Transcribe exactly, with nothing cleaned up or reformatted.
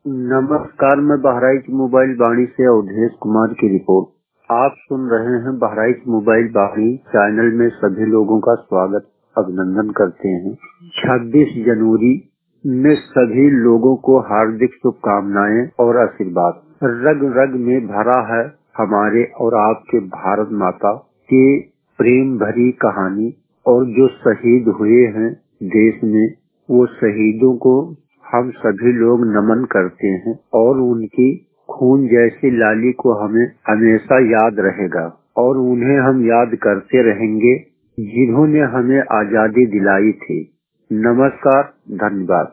नमस्कार, मैं बहराइच मोबाइल वाणी से अवधेश कुमार की रिपोर्ट। आप सुन रहे हैं बहराइच मोबाइल वाणी चैनल में सभी लोगों का स्वागत अभिनंदन करते हैं। छब्बीस जनवरी में सभी लोगों को हार्दिक शुभकामनाएं और आशीर्वाद। रग रग में भरा है हमारे और आपके भारत माता के प्रेम भरी कहानी, और जो शहीद हुए हैं देश में, वो शहीदों को हम सभी लोग नमन करते हैं और उनकी खून जैसी लाली को हमें हमेशा याद रहेगा और उन्हें हम याद करते रहेंगे जिन्होंने हमें आजादी दिलाई थी। नमस्कार, धन्यवाद।